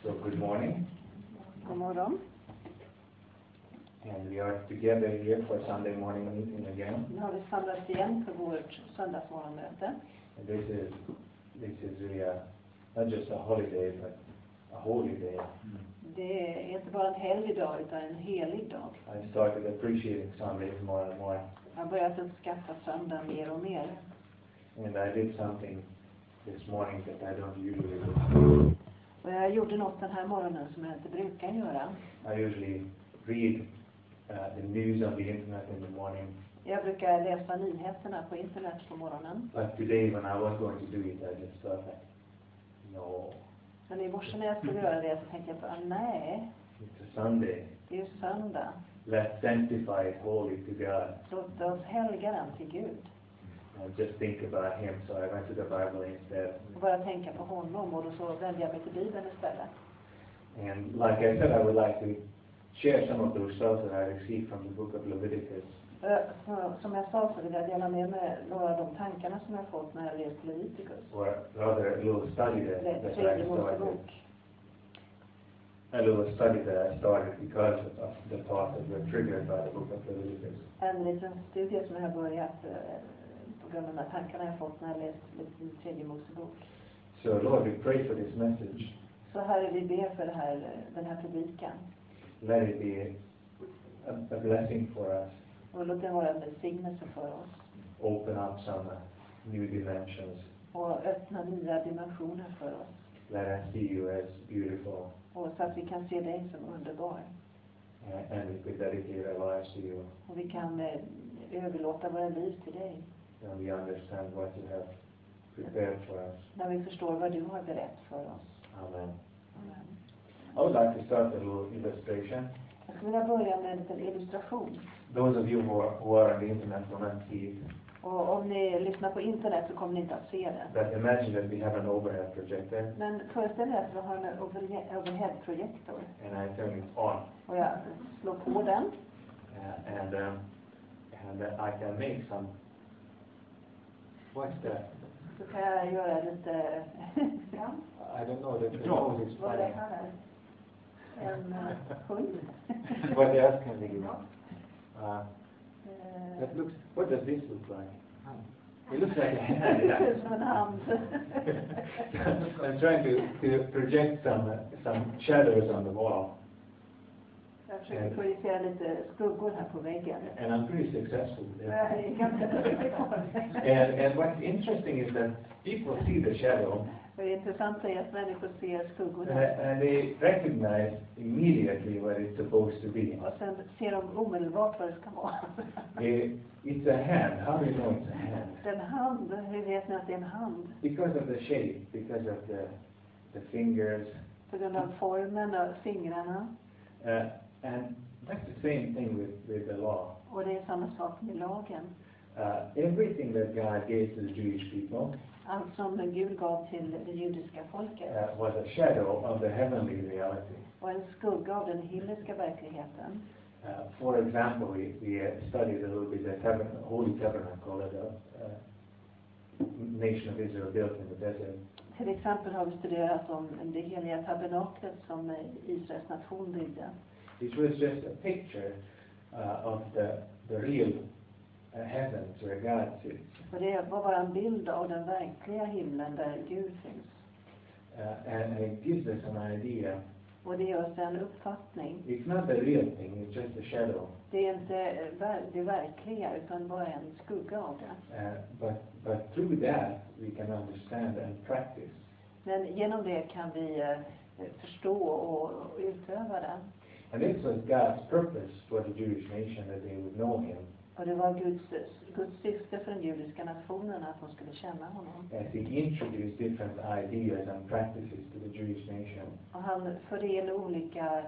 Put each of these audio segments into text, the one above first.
So good morning. God morgon. And we are together here for Sunday morning meeting again. Nu har vi samlats igen för vårt söndagsmorgonmöte. And this is really not just a holiday, but a holy day. Det är inte bara en helgdag utan en helig dag. I started appreciating Sundays more and more. Jag har börjat uppskatta söndagen mer och mer. And I did something this morning that I don't usually do. Och jag gjorde något den här morgonen som jag inte brukar göra. I usually read the news on the internet in the morning. Jag brukar läsa nyheterna på internet på morgonen. But today when I was going to do it, I just thought like, no, Men i morse när jag skulle göra det så tänkte jag på, nej, it's a Sunday. det är ju söndag. Let's sanctify it holy to God. Låt oss helga den till Gud. And just think about Him. So I went to the Bible instead. Och bara tänka på honom, och då så vände jag mig till Bibeln istället. And like I said, I would like to share some of those thoughts that I received from the book of Leviticus. Som jag sa så vill jag dela med mig några av de tankarna som jag fått när jag läst Leviticus. Or rather, a little study that I started. A little study that I started because of the thoughts that were triggered by the book of Leviticus. En liten studie som jag har börjat på grund av de här tankarna jag fått när jag läst tredje Mosebok. So Lord, we pray for this message. Så Herre, vi ber för den här predikan. Let it be a blessing for us. Och låt det vara en välsignelse för oss. Open up some new dimensions. Och öppna nya dimensioner för oss. Let us see you as beautiful. Och så att vi kan se dig som underbar. And we could dedicate our lives to you. Och vi kan överlåta våra liv till dig. And we understand what you have prepared for us. När vi förstår vad du har berett för oss. Amen. Amen. I would like to start a little illustration. Jag skulle vilja börja med en liten illustration. Those of you who are on the internet will not see it. Och om ni lyssnar på internet så kommer ni inte att se det. But imagine that we have an overhead projector. Men föreställ er att vi har en overhead-projektor. And I turn it on. Och jag slår på den. And I can make some. What's that? Så kan jag göra lite... I don't know. The nose is Vad är det funny. här? En hund. What else can we do? That looks. What does this look like? It looks like a hand. Det ser ut som en hand. I'm trying to project some shadows on the wall. Jag försöker projicera lite skuggor här på väggen. And I'm pretty successful with Jag är ganska duktig på det. And what's interesting is that people see the shadow. Och det intressanta är att människor ser skuggorna. And they recognize immediately what it's supposed to be. Och sen ser de omedelbart vad det ska vara. It's a hand. How do you know it's a hand? Det är en hand. Hur vet ni att det är en hand? Because of the shape, because of the fingers. På grund av formen och fingrarna. And that's the same thing with the law. Och det är samma sak med lagen. Everything that God gave to the Jewish people Allt som Gud gav till det judiska folket. was a shadow of the heavenly reality. Och en skugga av den himmelska verkligheten. For example, we studied a little bit the Holy Tabernacle that the nation of Israel built in the desert. Till exempel har vi studerat om det heliga tabernaklet som Israels nation byggde. It was just a picture of the real heavens where God sits. Och det var bara en bild av den verkliga himlen där Gud finns. And it gives us an idea. Och det ger oss en uppfattning. It's not the real thing, it's just a shadow. Det är inte det verkliga utan bara en skugga av det. But through that we can understand and practice. Men genom det kan vi förstå och utöva det. And this was God's purpose for the Jewish nation, that they would know Him. Och det var Guds syfte för den judiska nationen att de skulle känna honom. As He introduced different ideas and practices to the Jewish nation. Och han förde in olika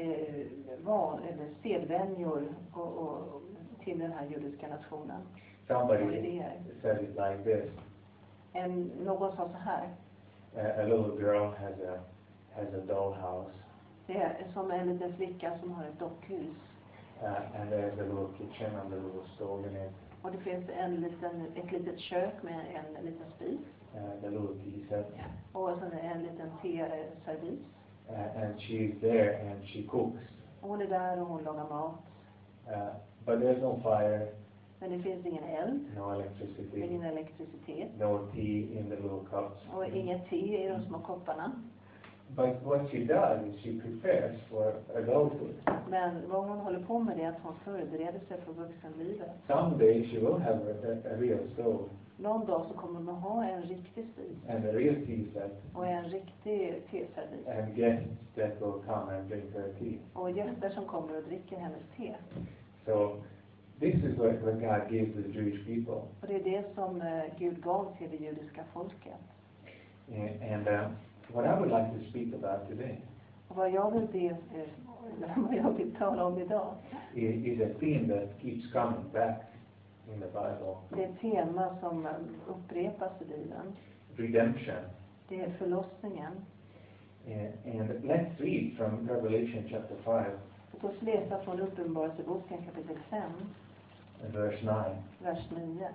sedvänjor och till den här judiska nationen. Somebody said it like this. Någon sa så här. A little girl has a dollhouse. Det är som en liten flicka som har ett dockhus. And there's a little kitchen and a little stove in it. Och det finns ett litet kök med en liten spis. The little tea set. Och så en liten teservis. and she's there and she cooks. Hon är där och hon lagar mat. But there's no fire, Men det finns ingen eld, no electricity, ingen elektricitet no tea in the little cups. och inget te i de små kopparna. But what she does is she prepares for adulthood. Men vad hon håller på med är att hon förbereder sig för vuxenlivet. Someday she will have a real stove Någon dag så kommer hon att ha en riktig spis and a real tea set och en riktig teservis. and guests that will come and drink her tea. Och gäster som kommer och dricker hennes te. So this is what God gave to the Jewish people. Och det är det som Gud gav till det judiska folket. And what I would like to speak about today Och vad jag vill tala om idag, is a theme that keeps coming back in the Bible. det är ett tema som upprepas i Bibeln. Redemption. Det är förlossningen. And let's read from Revelation chapter 5, Låt oss läsa från Uppenbarelseboken kapitel 5, verse 9. vers 9.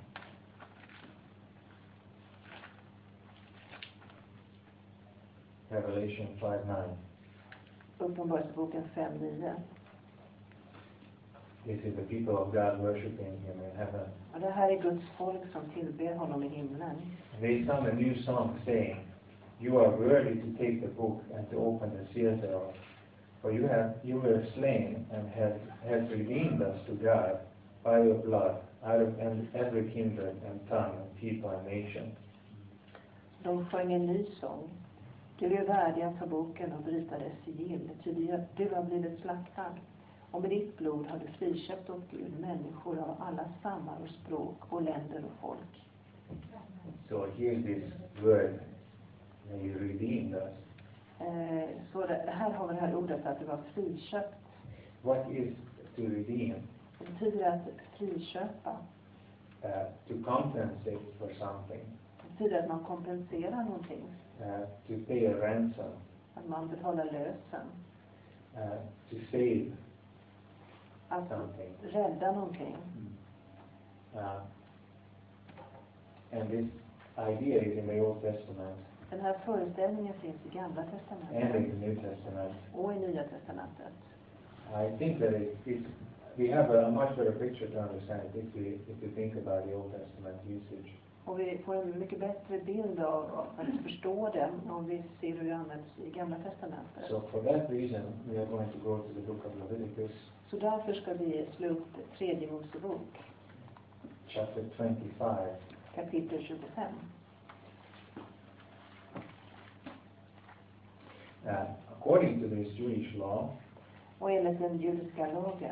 Revelation 5:9. Uppenbarelseboken 5:9. This is the people of God worshiping Him in heaven. Och det här är Guds folk som tillber honom i himlen. And they sung a new song saying, "You are worthy to take the book and to open the seals thereof. For you were slain and have redeemed us to God by your blood out of every kindred and tongue and people and nation." De sjöng en ny sång. Du är värdig att ta boken och bryta dess sigill, ty du har blivit slaktad. Och med ditt blod har du friköpt åt Gud människor av alla stammar och språk och länder och folk. So here's this word, that you redeemed us. Så det här har vi det här ordet att du var friköpt. What is to redeem? Det betyder att friköpa. To compensate for something. Det betyder att man kompenserar någonting. To pay a ransom. Att man betalar lösen. To save Att something. rädda någonting. And this idea is in the Old Testament Den här föreställningen finns i Gamla and testamentet in the New Testament. och i Nya testamentet. I think that we have a much better picture to understand it if we think about the Old Testament usage. Och vi får en mycket bättre bild av att förstå det om vi ser hur det används i Gamla testamentet. So for that reason, we are going to go to the book of Leviticus, Så därför ska vi slå upp tredje Mosebok, chapter 25. kapitel 25. According to this Jewish law, Och enligt den judiska lagen,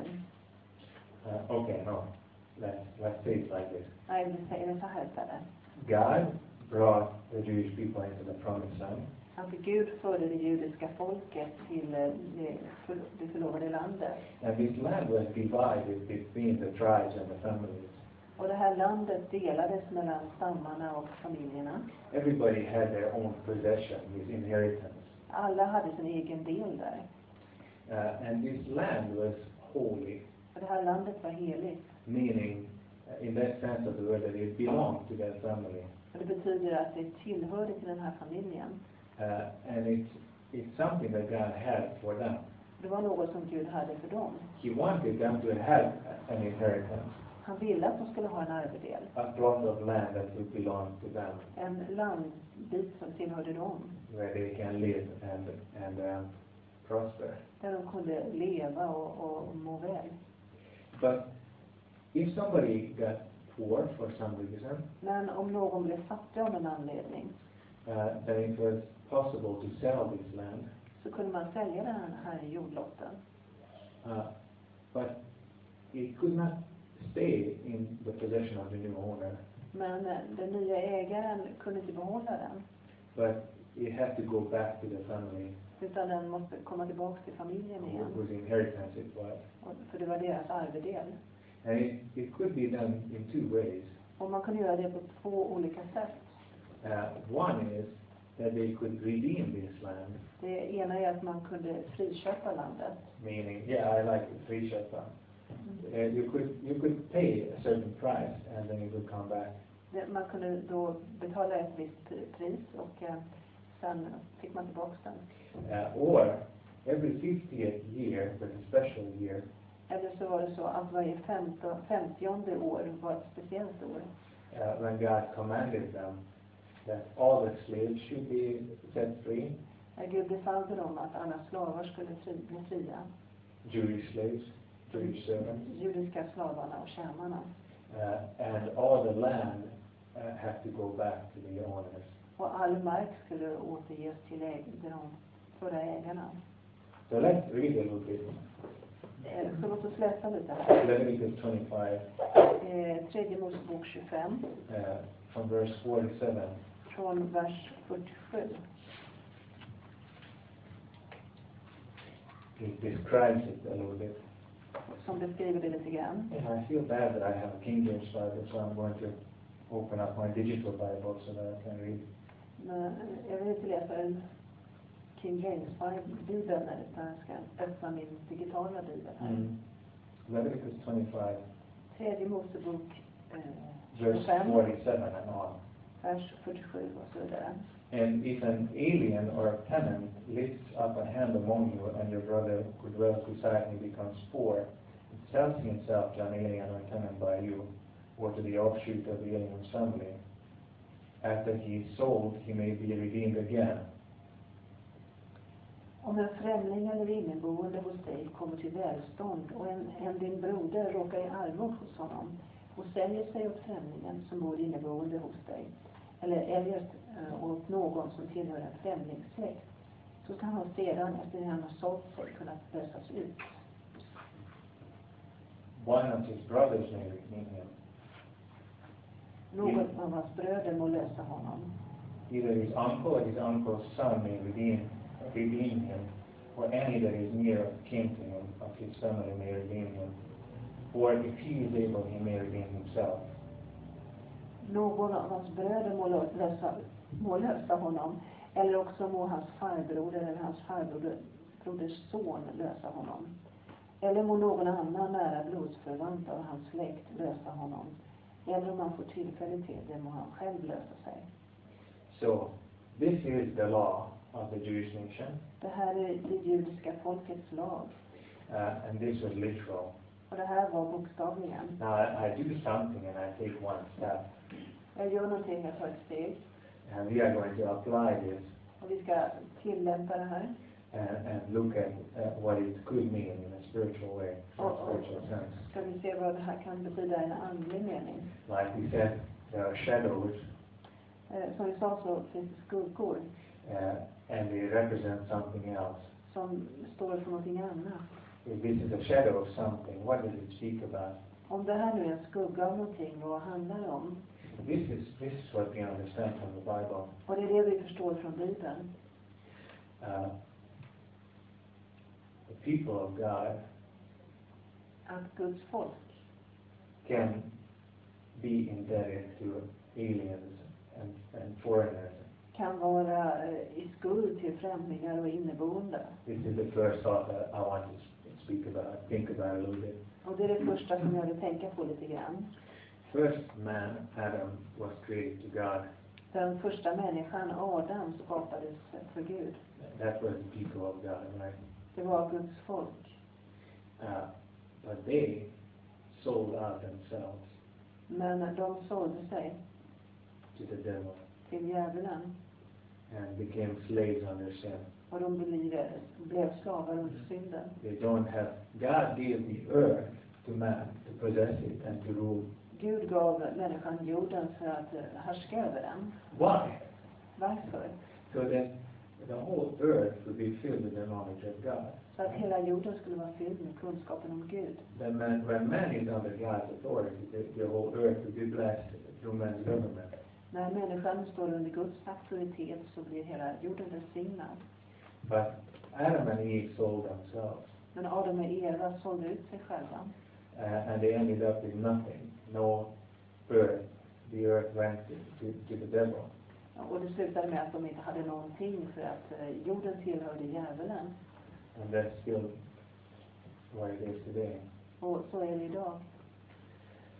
let's say it like this. nej, vi säger det så här istället. God brought the Jewish people into the promised land. Att Gud förde det judiska folket till det förlovade landet. And this land was divided between the tribes and the families. Och det här landet delades mellan stammarna och familjerna. Everybody had their own possession, his inheritance. Alla hade sin egen del där. And this land was holy, Och det här landet var heligt. meaning, in that sense of the word, that it belonged to that family. Och det betyder att det tillhörde till den här familjen. And it's something that God had for them. Det var något som Gud hade för dem. He wanted them to have an inheritance, Han ville att de skulle ha en arvedel. a plot of land that would belong to them, En landbit som tillhörde dem. where they can live and prosper. Där de kunde leva och må väl. But if somebody got poor for some reason, Men om någon blev fattig av en anledning, then it was possible to sell this land. så kunde man sälja den här jordlotten. But it could not stay in the possession of the new owner. Men den nya ägaren kunde inte behålla den. But it had to go back to the family Utan den måste komma tillbaka till familjen igen. whose inheritance it was. För det var deras arvedel. And it could be done in two ways. Och man kunde göra det på två olika sätt. One is that they could redeem this land, Det ena är att man kunde friköpa landet. meaning, I like to free shop them. You could pay a certain price and then it would come back. Man kunde då betala ett visst pris och sen fick man tillbaka den. Or every 50th year was a special year. Eller så var det så att varje 50:e år var ett speciellt år. When God commanded them that all the slaves should be set free. Gud befallde dem att alla slavar skulle bli fria. Jewish slaves, Jewish servants. Judiska slavarna och tjänarna. And all the land had to go back to the owners. Och all mark skulle återges till de förra ägarna. So let's read a little bit. Så låt oss läsa lite här. Leviticus 25. Tredje Mosebok 25. From verse 47. Från vers 47. It describes it a little bit. Som beskriver det lite grann. And I feel bad that I have a King James Bible, so I'm going to open up my digital Bible so that I can read. Men jag vill inte läsa en King James Bibeln utan jag ska öppna min digitala bibel här. Leviticus 25. Tredje Mosebok Verse 25. 47 and on. Vers 47 och så vidare. And if an alien or a tenant lifts up a hand among you, and your brother who dwells beside him becomes poor, and sells himself to an alien or tenant by you, or to the offshoot of the alien's family, after he is sold, he may be redeemed again. Om en främling eller inneboende hos dig kommer till välstånd och en din broder råkar i armod hos honom och säljer sig åt främlingen som bor inneboende hos dig, eller eljest åt någon som tillhör en främlingssläkt, så kan han sedan efter det han har sålt sig kunna lösas ut. One of his brothers may redeem him. Någon av hans bröder må lösa honom. Either his uncle or his uncle's son may redeem him, or any that is near of kin to him of his family may redeem him, or if he is able, he may redeem himself. Någon av hans bröder må lösa honom, eller också må hans farbroder eller hans farbroders son lösa honom. Eller må någon annan nära blodsförvant av hans släkt lösa honom. Eller om han får tillfälle till det må han själv lösa sig. So, this is the law of the Jewish nation. Det här är det judiska folkets lag. And this was literal. Och det här var bokstavligen. Now, I do something and I take one step. Jag gör någonting, jag tar ett steg. And we are going to apply this Och vi ska tillämpa det här. and look at what it could mean in a spiritual way, in a spiritual sense. Ska vi se vad det här kan betyda i en andlig mening. Like we said, there are shadows. Som vi sa så finns det skuggor. And they represent something else. Som står för någonting annat. If this is a shadow of something, what does it speak about? Om det här nu är en skugga av någonting, vad handlar det om? This is what we understand from the Bible. Och det är det vi förstår från Bibeln. The people of God Att Guds folk can be indebted to aliens and foreigners. kan vara i skuld till främlingar och inneboende. This is the first thought that I want to speak about, think about a little bit. Och det är det första som jag vill tänka på lite grann. First man, Adam, was created to God. Den första människan, Adam, skapades för Gud. That was the people of God, right? Det var Guds folk. But they sold out themselves Men de sålde sig to the devil till djävulen. and became slaves under sin. Och de blev slavar under synden. They don't have, God gave the earth to man to possess it and to rule. Gud gav människan jorden för att härska över den. Why? Varför? So that the whole earth would be filled with the knowledge of God. Så att hela jorden skulle vara fylld med kunskapen om Gud. Then when man is under God's authority, the whole earth would be blessed through man's government. När människan står under Guds auktoritet så blir hela jorden välsignad. But Adam and Eve sold themselves. Men Adam och Eva sålde ut sig själva. And they ended up with nothing. No earth. The earth went to the devil. Och det slutade med att de inte hade någonting för att jorden tillhörde djävulen. And that's still what it is today. Och så är det idag.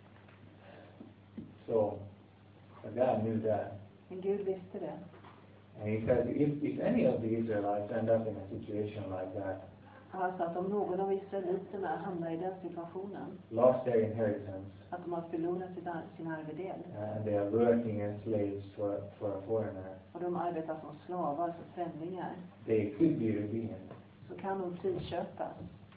So God knew that. Men Gud visste det. And he said, if any of the Israelites end up in a situation like that, Han sa att om någon av israeliterna hamnar i den situationen, lost their inheritance, att de har förlorat sin arvedel, and they are working as slaves for a foreigner, och de arbetar som slavar för främlingar, they could be redeemed. så kan de friköpas.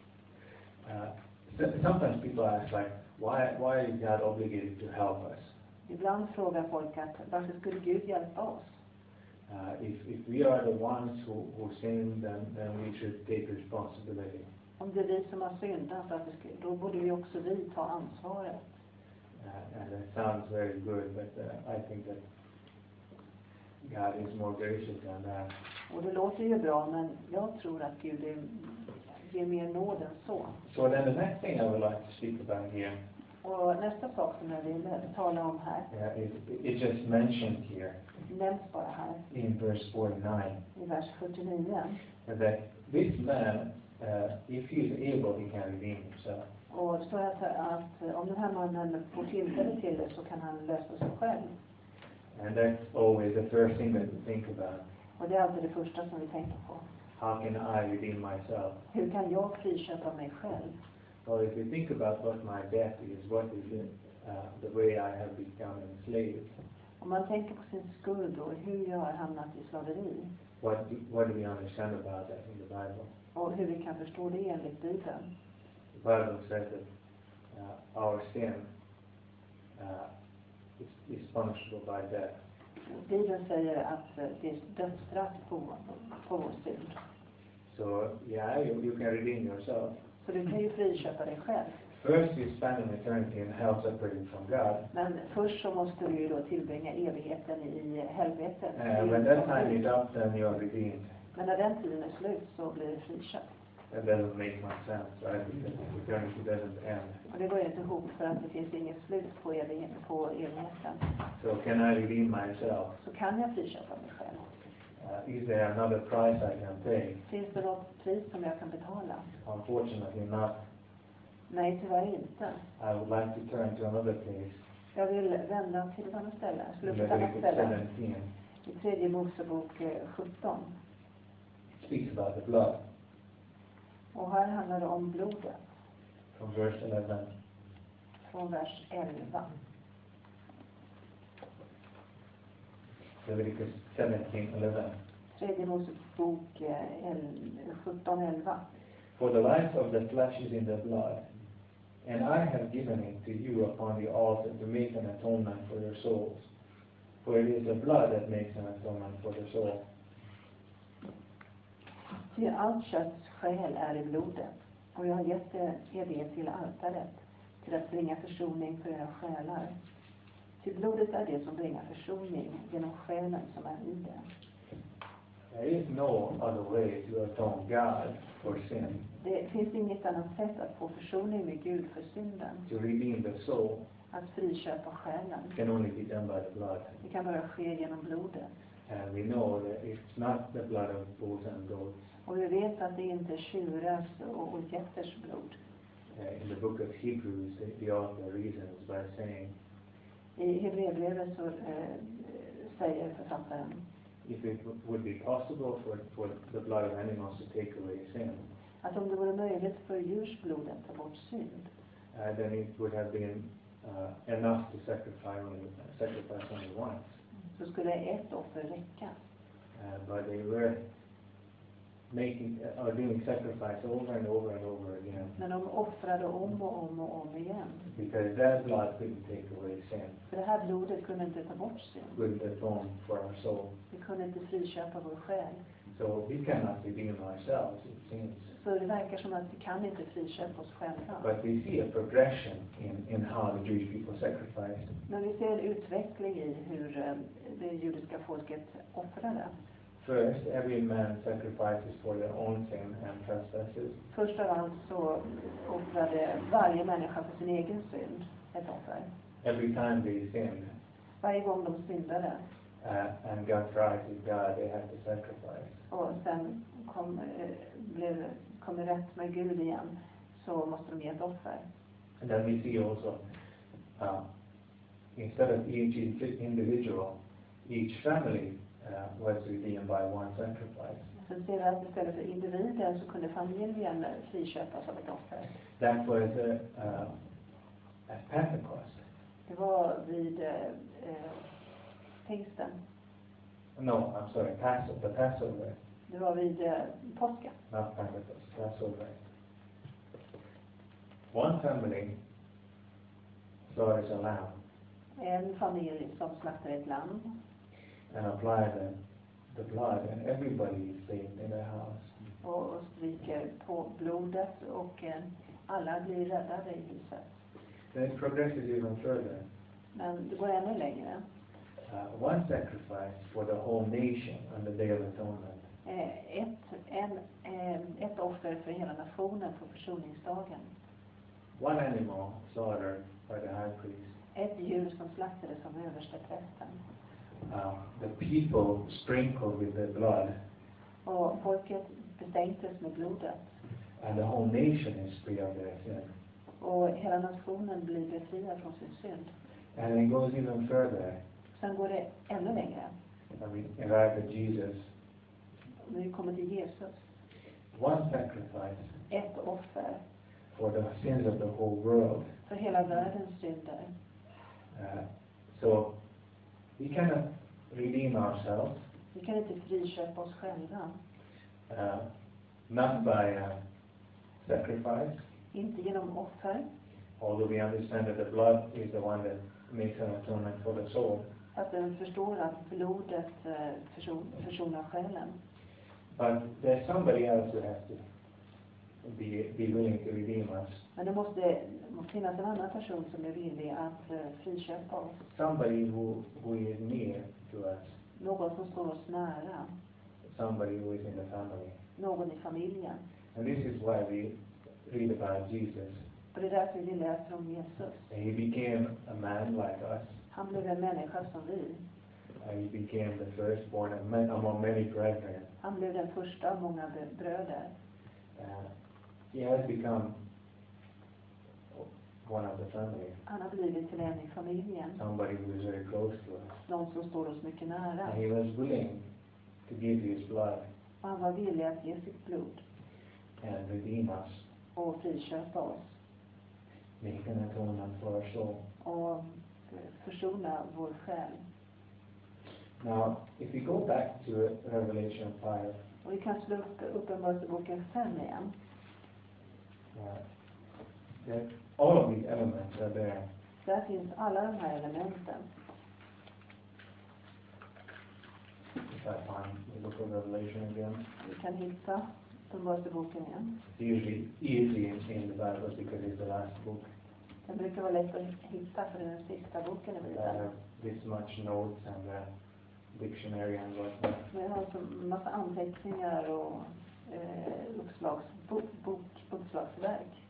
Sometimes people ask, like, why is God obligated to help us? Ibland frågar folk att varför skulle Gud hjälpa oss? If we are the ones who sin, then we should take responsibility. Om det är vi som har syndat, då borde vi också ta ansvaret. And that sounds very good, but I think that God is more gracious than that. Och det låter ju bra, men jag tror att Gud ger mer nåd än så. So then the next thing I would like to speak about here, Och nästa sak som jag vill tala om här, it's just mentioned here nämns bara här in verse 49, i vers 49. that this man, if he is able, he can redeem himself. Och det står att om den här mannen får tillfälle till det så kan han lösa sig själv. And that's always the first thing that we think about. Och det är alltid det första som vi tänker på. How can I redeem myself? Hur kan jag friköpa mig själv? Well, if you think about what my death is, what is it, the way I have become enslaved, Om man tänker på sin skuld och hur jag har hamnat i slaveri, what do we understand about that in the Bible? och hur vi kan förstå det enligt Bibeln. The Bible says that our sin is punishable by death. Bibeln säger att det är dödsstraff på vår synd. So, yeah, you can redeem yourself. Så du kan ju friköpa dig själv. First, you spend an eternity in hell separated from God. Men först så måste du ju då tillbringa evigheten i helvetet. When that time is up, then you are redeemed. Men när den tiden är slut så blir det friköpt. That doesn't make much sense, right? Because eternity doesn't end. Och det går inte ihop för att det finns inget slut på evigheten. So can I redeem myself? Så kan jag friköpa mig själv. Is there another price I can pay? Finns det något pris som jag kan betala? Unfortunately not. Nej, tyvärr inte. I would like to turn to another place. Jag vill vända till ett annat ställe. Slå upp ett annat Leviticus ställe. 17 I tredje Mosebok 17. speaks about the blood. Och här handlar det om blodet. From verse 11. Från vers 11. Leviticus 17:11. Tredje Mosebok 17:11. For the life of the flesh is in the blood, and I have given it to you upon the altar to make an atonement for your souls. For it is the blood that makes an atonement for the soul. Ty allt kötts själ är i blodet, och jag har gett er det till altaret, till att bringa försoning för era själar. Ty blodet är det som bringar försoning genom själen som är i det. There is no other way to atone God for sin, Det finns inget annat sätt att få försoning med Gud för synden. to redeem the soul. Att friköpa själen. It can only be done by the blood. Det kan bara ske genom blodet. And we know that it's not the blood of bulls and goats. Och vi vet att det inte är tjurars och getters blod. In the book of Hebrews, the author reasons by saying, I Hebreerbrevet så säger författaren, if it would be possible for the blood of animals to take away sin, att om det vore möjligt för djurs blod att ta bort synd, then it would have been enough to sacrifice only once. så skulle ett offer räcka. But they were doing sacrifice over and over and over again. Men de offrade om och om och om igen. Because that blood couldn't take away sin. För det här blodet kunde inte ta bort synd. Couldn't atone for our soul. Det kunde inte friköpa vår själ. So we cannot redeem ourselves, it seems. Så det verkar som att vi kan inte friköpa oss själva. But we see a progression in how the Jewish people sacrificed. Men vi ser en utveckling i hur det judiska folket offrade. First, every man sacrifices for their own sin and trespasses. Först av allt så offrade varje människa för sin egen synd ett offer. Every time they sinned, Varje gång de syndade and got right with God, they had to sacrifice. och sen kom rätt med Gud igen, så måste de ge ett offer. And then we see also, instead of each individual, each family was redeemed by one sacrifice. Sen ser vi att istället för individen så kunde familjen friköpas av ett offer. That was at Pentecost. Det var vid pingsten. No, I'm sorry, the Passover. Det var vid påsken. Not Pentecost, Passover. One family slaughters a lamb En familj som slaktar ett lamm and apply the blood, and everybody is saved in their house. och stryker på blodet och alla blir räddade i huset. Then it progresses even further. Men det går ännu längre. One sacrifice for the whole nation on the Day of Atonement. Ett offer för hela nationen på försoningsdagen. One animal slaughtered by the high priest. Ett djur som slaktades som översteprästen. The people sprinkled with the blood, Och folket bestänktes med blodet. and the whole nation is free of their sin. Och hela nationen blir befriad från sin synd. And it goes even further. Sen går det ännu längre. And we arrive at Jesus. När vi kommer till Jesus. One sacrifice Ett offer for the sins of the whole world. för hela världens synder. So we cannot redeem ourselves, Vi kan inte friköpa oss själva. not by sacrifice, Inte genom offer. although we understand that the blood is the one that makes an atonement for the soul. Att den förstår att blodet försonar själen. But there's somebody else who has to be willing to redeem us. Men det måste finnas en annan person som är villig att friköpa oss. Somebody who is near to us. Någon som står oss nära. Somebody who is in the family. Någon i familjen. And this is why we read about Jesus. Och det är därför vi läser om Jesus. He became a man like us. Han blev en människa som vi. He became the firstborn among many brethren. Han blev den första av många bröder. He has become one of the family. Han har blivit till en i familjen. Somebody who is very close to us. Någon som står oss mycket nära. And he was willing to give his blood Och han var villig att ge sitt blod. and redeem us. Och friköpa oss. Make an atonement for our soul. Och försona vår själ. Now, if we go back to Revelation 5, Och vi kan slå upp Uppenbarelseboken 5 igen. that all of these elements are there. Där finns alla de här elementen. If I find the book of Revelation again. Vi kan hitta Uppenbarelseboken igen. It's usually easy in the Bible because it's the last book. Den brukar vara lätt att hitta för den sista boken i I Bibeln. have this much notes and dictionary and whatnot. Men jag har så massa anteckningar och uppslagsverk.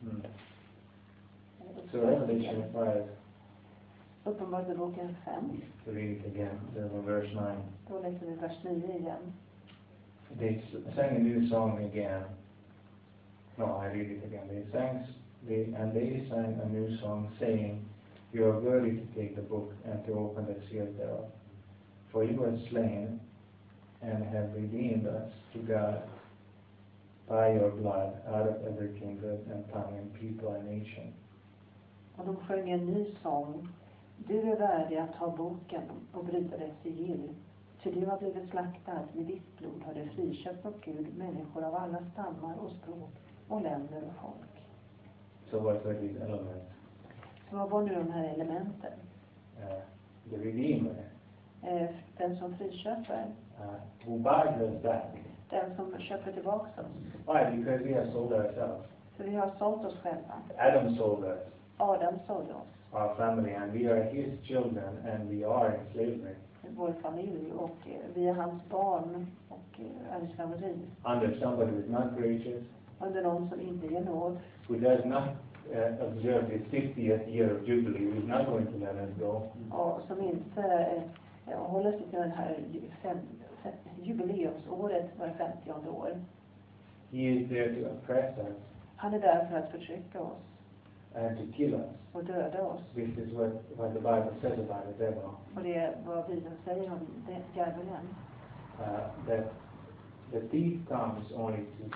So Revelation 5, Uppenbarelseboken 5. to read it again, verse 9. Då läser vi vers 9 igen. They sang a new song again. No, I read it again. They sang a new song, saying, "You are worthy to take the book and to open the seals thereof. For you were slain and have redeemed us to God by your blood out of every kindred and tongue and people and nation." Och de sjöng en ny sång. Du är värdig att ta boken och bryta dess sigill. För du har blivit slaktad, med ditt blod har du friköpt åt Gud människor av alla stammar och språk och länder och folk. So what were these elements? Så vad var nu de här elementen? The Redeemer, Den som friköper, who buys us back. den som köper tillbaka oss. Why? Because we have sold ourselves. För vi har sålt oss själva. Adam sold us, Adam sålde oss, our family, and we are his children, and we are in slavery. vår familj, och vi är hans barn och är i slaveri. Under somebody who is not gracious, Under någon som inte ger nåd, who does not observe the 50th year of Jubilee, who is not going to let us go. och som inte håller sig till den här jubileumsåret var 50:e år. He is there to oppress us Han är där för att förtrycka oss and to kill us. och döda oss. This is what the Bible says about the devil. Och det är vad Bibeln säger om djävulen. that the thief comes only to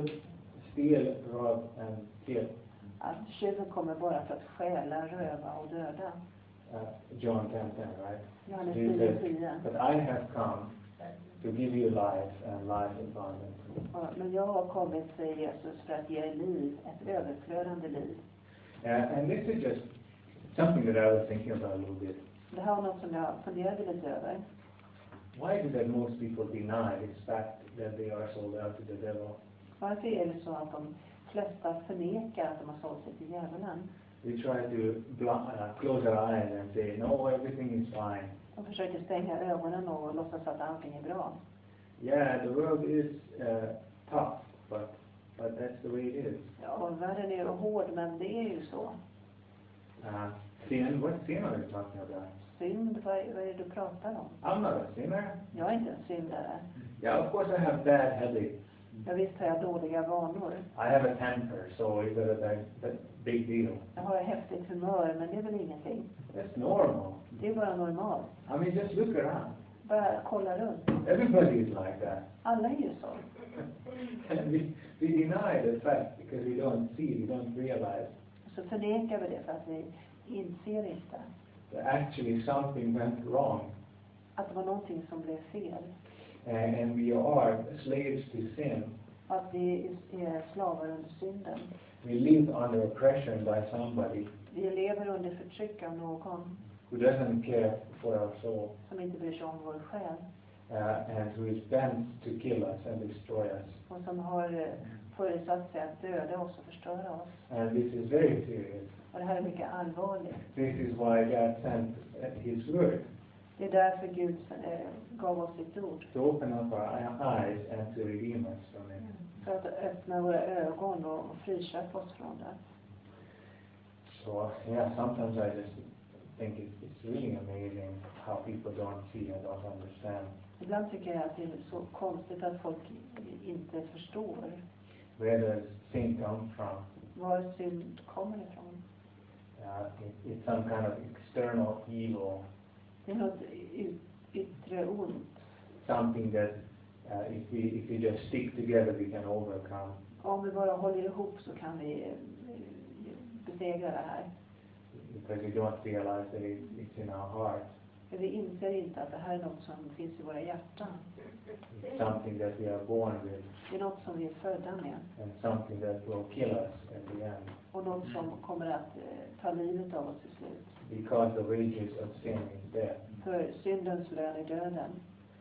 steal, rob and kill. Att tjuven kommer bara för att stjäla, röva och döda. John 10:10, right? Johannes Jesus said, 10:10. but I have come to give you life and life abundantly. Ja, men jag har kommit, säger Jesus, för att ge er liv, ett överflödande liv. And this is just something that I was thinking about a little bit. Det här var något som jag funderade lite över. Why is it that most people deny this fact that they are sold out to the devil? Varför är det så att de flesta förnekar att de har sålt sig till djävulen? We try to close our eyes and say, no, everything is fine. De försöker stänga ögonen och låtsas att allting är bra. Yeah, the world is tough, but that's the way it is. Ja, världen är hård, men det är ju så. Sin, what sin are you talking about? Synd, vad är det du pratar om? I'm not a sinner. Jag är inte en syndare. Yeah, of course I have bad habits. Jag visst har jag dåliga vanor. I have a temper, so is that a big deal? Jag har ett häftigt humör, men det är väl ingenting. That's normal. Det är bara normalt. I mean, just look around. Bara kolla runt. Everybody is like that. Alla är ju så. And we deny the fact because we don't see, we don't realize Så förnekar vi det för att vi inser inte that actually something went wrong. att det var någonting som blev fel. And we are slaves to sin. Att vi är slavar under synden. We live under oppression by somebody Vi lever under förtryck av någon who doesn't care for our soul, som inte bryr sig om vår själ. and who is bent to kill us and destroy us. Och som har föresatt sig att döda oss och förstöra oss. And this is very serious. Och det här är mycket allvarligt. This is why God sent His Word Det är därför Gud gav oss sitt ord. to open up our eyes and to redeem us from it. För att öppna våra ögon och friköpa oss från det. So yeah, sometimes I just think it's really amazing how people don't see and don't understand Ibland tycker jag att det är så konstigt att folk inte förstår where does sin come from. var synd kommer ifrån. It's some kind of external evil, Det är något yttre ont. something that if we just stick together we can overcome. Om vi bara håller ihop så kan vi besegra det här. Because we don't realize that it's in our heart. För vi inser inte att det här är något som finns i våra hjärtan. It's something that we are born with, Det är något som vi är födda med. and something that will kill us at the end. Och något som kommer att ta livet av oss till slut. Because the wages of sin is death. För syndens lön är döden.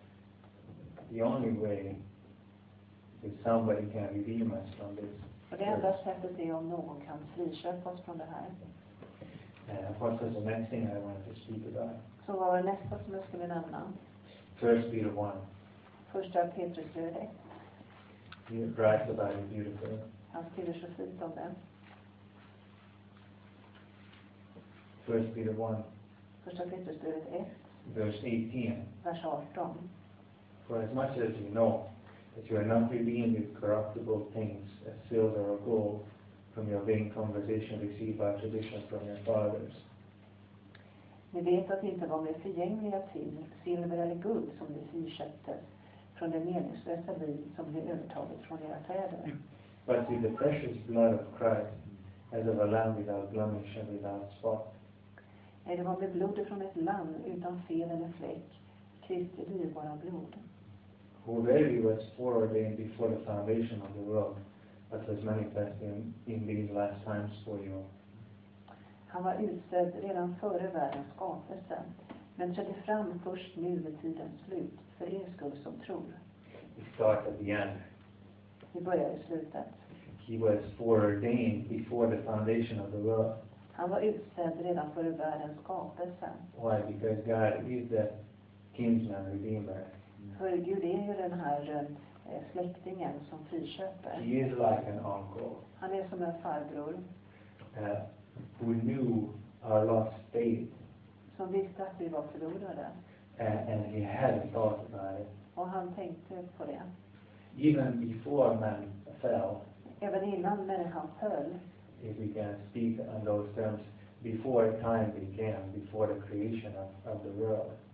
The only way is somebody can redeem us from this. Och det enda sättet är om någon kan friköpa oss från det här. What was the next thing I wanted to speak about? Så vad var det nästa som jag skulle nämna? 1 Peter 1. Första Petrusbrevet 1. He writes about it beautifully. Han skriver så fint om det. 1 Peter 1, Första Petrusbrevet 1, verse 18. vers 18. For as much as you know that you are not redeemed with corruptible things, as silver or gold, from your vain conversation received by tradition from your fathers. Ni vet att det inte var med förgängliga ting, silver eller guld, som ni friköptes från det meningslösa liv som ni övertagit från era fäder. But with the precious blood of Christ, as of a lamb without blemish and without spot. Nej, det var med blodet från ett lamm utan fel eller fläck, Kristi dyrbara blod. Who verily was foreordained before the foundation of the world, but was manifested in these last times for you. Han var utsedd redan före världens skapelse, men trädde fram först nu vid tidens slut, för er skull som tror. We start at the end. Vi börjar i slutet. He was foreordained before the foundation of the world. Han var utsedd redan före världens skapelse. Why? Because God is the kinsman redeemer. För Gud är ju den här släktingen som friköper. He is like an uncle Han är som en farbror who knew our lost state, som visste att vi var förlorade. and he had a thought about it. Och han tänkte på det. Even before man fell, Även innan människan föll, if we can speak on those terms, before time began, before the creation of the world.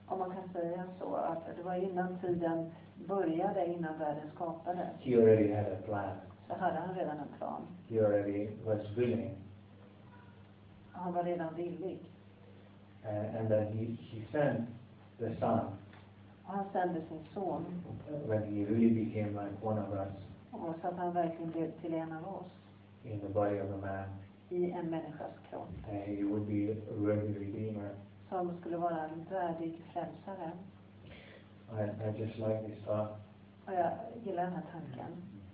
Om man kan säga så, att det var innan tiden började, innan världen skapades. He already had a plan. Så hade han redan en plan. He already was willing. Han var redan villig. And then he sent the son Och han sände sin son. when he really became like one of us Och så att han verkligen blev till en av oss. in the body of a man. I en människas kropp. He would be a worthy redeemer. Som skulle vara en värdig frälsare. I just like this thought. Och jag gillar den här tanken.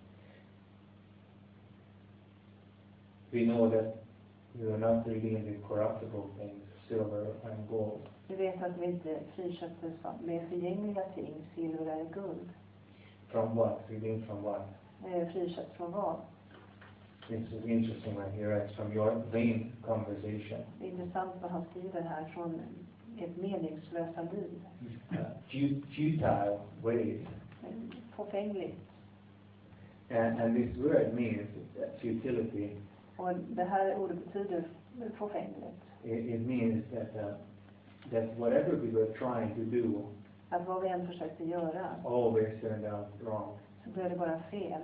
We know that we are not redeemed with corruptible things, silver and gold. Vi vet att vi inte friköptes med förgängliga ting, silver eller guld. From what? Redeemed from what? Friköpt från vad? This is interesting when he writes from your vain conversation. Det är intressant vad han skriver här från ett meningslösa liv. Futile ways. Förfängligt. And this word means futility. Och det här ordet betyder förfängligt. It means that whatever we were trying to do Att vad vi än försökte göra always turned out wrong. så blev det bara fel.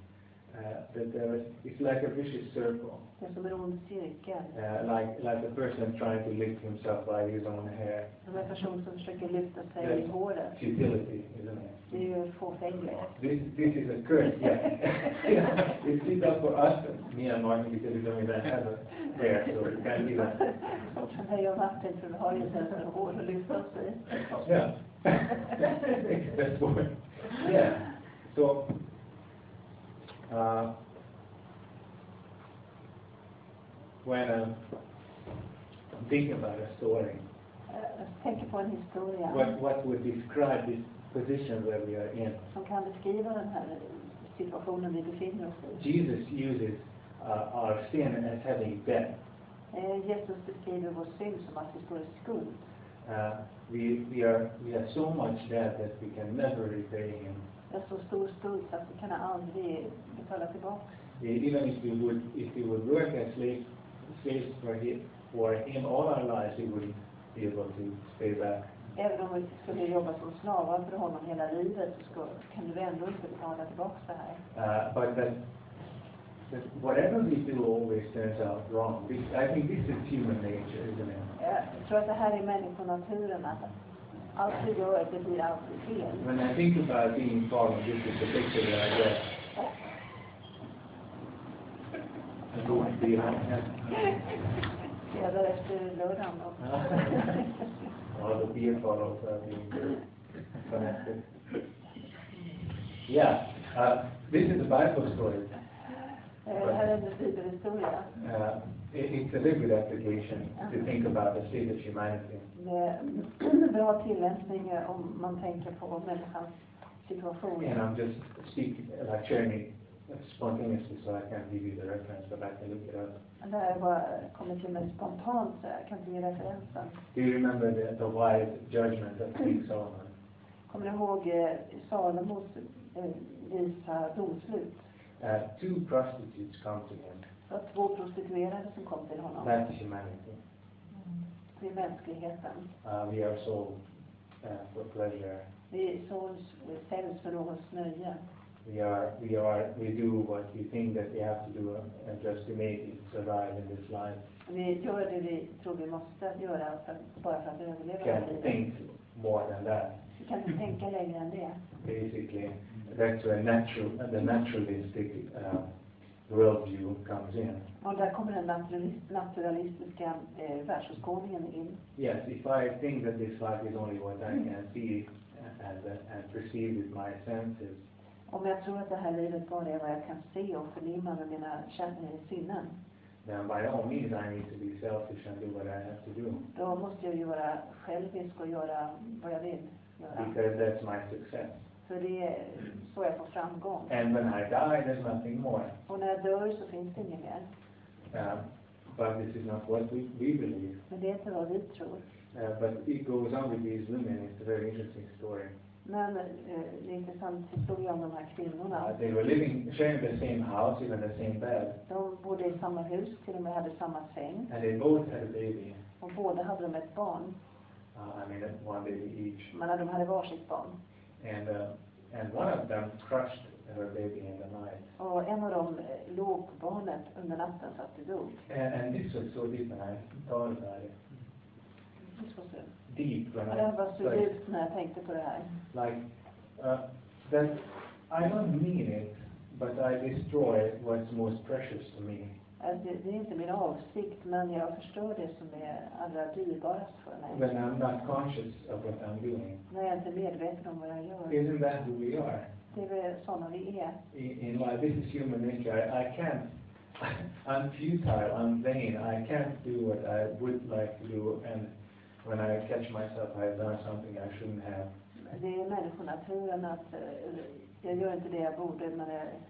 It's like a vicious circle. Det är som en ond cirkel. Like a person trying to lift himself by his own hair. Som en person som försöker lyfta sig i håret. Futility, isn't it? Det är ju förfängligt. This is a curse, yeah. It's difficult for us, me and Martin, because we don't even have a hair, so we can't even. Och för mig och Martin, för vi har ju inte ens en hår att lyfta oss i. Yeah. That's what. Yeah. So, when I'm thinking about a story, Jag tänker på en historia what would describe this position where we are in? som kan beskriva den här situationen vi befinner oss i. Jesus uses our sin as having debt. Jesus beskriver vår synd som att vi står i skuld. We have so much debt that we can never repay him. Det är så stor skuld så att vi kan aldrig betala tillbaka. Even if we would work as slaves for him all our lives, we wouldn't be able to pay back. Även om vi skulle jobba som slavar för honom hela livet så kan du ändå inte betala tillbaka det här. But that whatever we do always turns out wrong. I think this is human nature, isn't it? Jag tror att det här är människonaturen, att allt vi gör, det blir alltid fel. When I think about being fallen, this is the picture that I get. I go and be Jag därefter lördagen då. All the beer bottles are being connected. Yeah, this is a Bible story. Det här är en bibelhistoria. It's a very good application to think about the state of humanity. Det är en bra tillämpning om man tänker på människans situation. And I'm just sharing it spontaneously, so I can't give you the reference, but I can look it up. Det här bara kommer till mig spontant, så jag kan inte ge referensen. Do you remember the wise judgment of King Solomon? Kommer du ihåg Salomos visa domslut? Two prostitutes come to him. Det var 2 prostituerade som kom till honom. That's humanity. Det är mänskligheten. We are sold for pleasure. Vi säljs för någons nöje. We do what we think that we have to do just to make it survive in this life. Vi gör det vi tror vi måste göra bara för att överleva Can't livet. think more than that. Vi kan inte tänka längre än det. Basically, that's where the naturalistic worldview comes in. Och där kommer den naturalistiska världsåskådningen in. Yes, if I think that this life is only what I can see and perceive with my senses, Om jag tror att det här livet bara är vad jag kan se och förnimma med mina sinnen, then by all means I need to be selfish and do what I have to do. då måste jag ju vara självisk och göra vad jag vill göra. Because that's my success. För det är så jag får framgång. And when I die, there's nothing more. Och när jag dör så finns det inget mer. But this is not what we believe. Men det är inte vad vi tror. But it goes on with these women. It's a very interesting story. Men det är intressant historia om de här kvinnorna. They were sharing the same house, even the same bed. De bodde i samma hus, till och med hade samma säng. And they both had a baby. Och båda hade de ett barn. one baby each. Men de hade varsitt barn. And one of them crushed her baby in the night. Och en av dem låg på barnet under natten så att det dog. And this was so deep when I thought about it. Det var så. Deep when Det var så djupt när jag tänkte på det här. Like, that I don't mean it, but I destroy what's most precious to me. Det är inte min avsikt, men jag förstår det som är allra dyrarast för mig. When I'm not conscious of what I'm doing. När jag inte är medveten om vad jag gör. Isn't that who we are? Det är väl sådana vi är. In life, this is human nature. I can't, I'm futile, I'm vain. I can't do what I would like to do, and when I catch myself, I've done something I shouldn't have. Det är människonaturen att jag gör inte det jag borde, men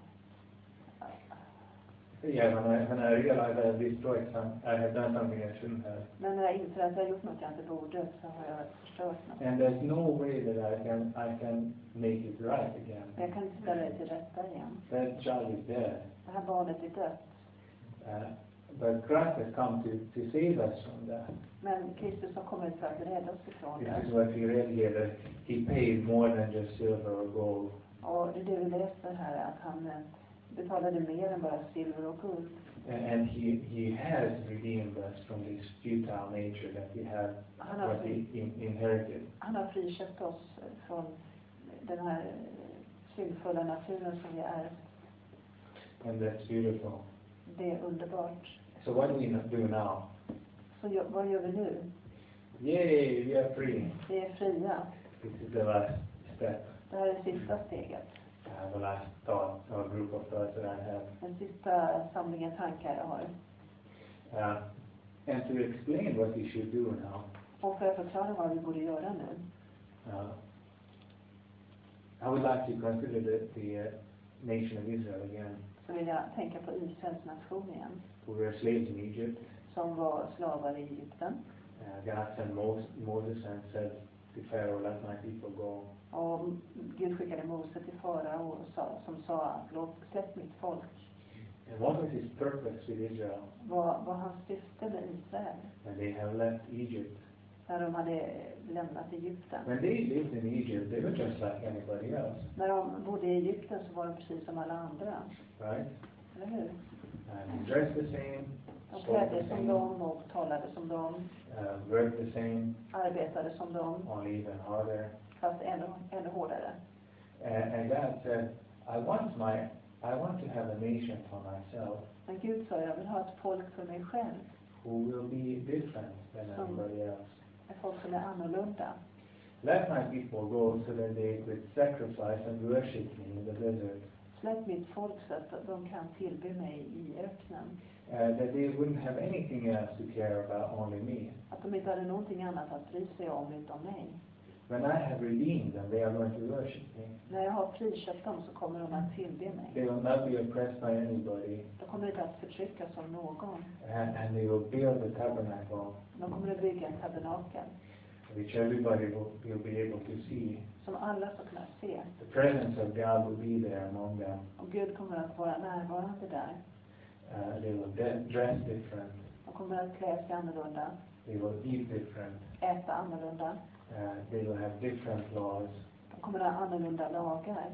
Yeah, when I realize I have destroyed I have done something I shouldn't have. men när jag inser att jag har gjort något jag inte borde, så har jag förstört något. And there's no way that I can make it right again. Jag kan inte ställa det till rätta igen. That child is dead. Det här barnet är dött. But Christ has come to save us from that. Men Kristus har kommit för att rädda oss ifrån This det. is what we read here, that he paid more than just silver or gold. Och det är det vi läser här, att han betalade mer än bara silver och guld. And he has redeemed us from this futile nature that we have, what we inherited. Han har friköpt oss från den här syndfulla naturen som vi är. And that's beautiful. Det är underbart. So what do we do now? Så vad gör vi nu? Yay, we are free. Vi är fria. This is the last step. Det här är sista steget. The last thought, or group of thoughts that I have. Den sista samlingen tankar jag har. And to explain what we should do now. Och för att förklara vad vi borde göra nu. I would like to consider the nation of Israel again. Så vill jag tänka på Israels nation igen. Who were slaves in Egypt. Som var slavar i Egypten. God sent Moses and said to Pharaoh, let my people go. Och Gud skickade Mose till farao som sa att släpp mitt folk. And what was his purpose with Israel? Vad hans syfte med Israel? When they have left Egypt. När de hade lämnat Egypten. When they lived in Egypt, they were just like anybody else. När de bodde i Egypten så var de precis som alla andra. Right? Eller hur? They dressed the same. De klädde som dem och talade som dem. Worked the same. Arbetade som dem. Only even harder. Fast ännu hårdare. And God said, I want to have a nation for myself. Men Gud sa, jag vill ha ett folk för mig själv. Who will be different than everybody else. Ett folk som är annorlunda. Let my people go so that they could sacrifice and worship me in the desert. Släpp mitt folk så att de kan tillbe mig i öknen. That they wouldn't have anything else to care about, only me. Att de inte hade någonting annat att bry sig om utom mig. When I have redeemed them, they are going to worship me. När jag har friköpt dem så kommer de att tillbe mig. They will not be oppressed by anybody. De kommer inte att förtryckas av någon. And they will build a tabernacle. De kommer att bygga en tabernakel. Which everybody will be able to see. Som alla ska kunna se. The presence of God will be there among them. Och Gud kommer att vara närvarande där. They will dress different. De kommer att klä sig annorlunda. They will eat different. Äta annorlunda. They will have different laws. De kommer att ha annorlunda lagar.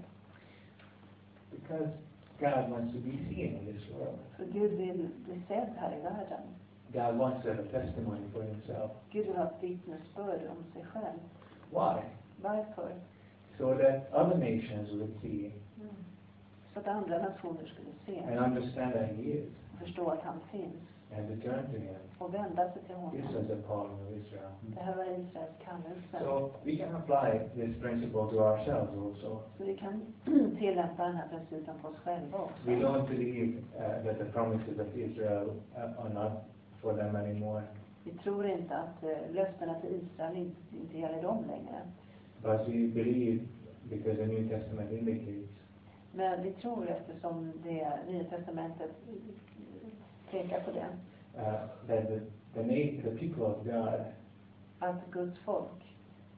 Because God wants to be seen in this world. För Gud vill bli sedd här i världen. God wants to have a testimony for himself. Gud vill ha ett vittnesbörd om sig själv. Why? Varför? So that other nations would see. Så att andra nationer skulle se. And understand that he is. Förstå att han finns. And to turn to him. Och vända sig till honom. This was the calling of Israel. Det här var Israels kallelse. So we can apply this principle to ourselves also. Så vi kan tillämpa den här principen på oss själva också. We don't believe that the promises of Israel are not for them anymore. Vi tror inte att löftena till Israel inte gäller dem längre. But we believe, because the New Testament indicates. Men vi tror eftersom det Nya testamentet pekar på det. That the people of God. Att Guds folk.